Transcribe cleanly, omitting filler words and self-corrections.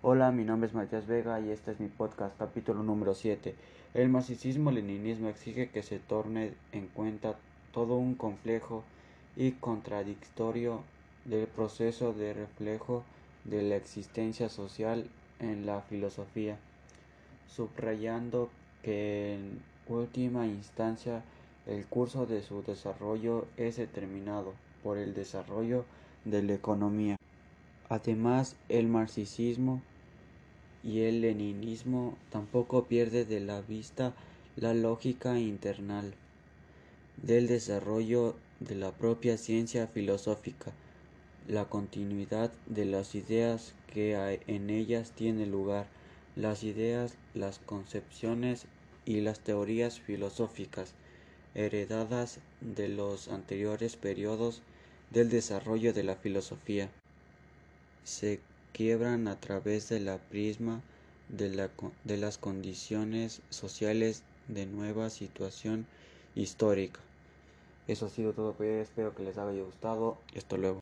Hola, mi nombre es Matías Vega y este es mi podcast, capítulo número 7. El marxismo-leninismo exige que se torne en cuenta todo un complejo y contradictorio del proceso de reflejo de la existencia social en la filosofía, subrayando que en última instancia el curso de su desarrollo es determinado por el desarrollo de la economía. Además, el marxismo y el leninismo tampoco pierde de la vista la lógica internal del desarrollo de la propia ciencia filosófica, la continuidad de las ideas que en ellas tiene lugar, las ideas, las concepciones y las teorías filosóficas heredadas de los anteriores periodos del desarrollo de la filosofía se quiebran a través de la prisma de las condiciones sociales de nueva situación histórica. Eso ha sido todo por hoy, espero que les haya gustado y hasta luego.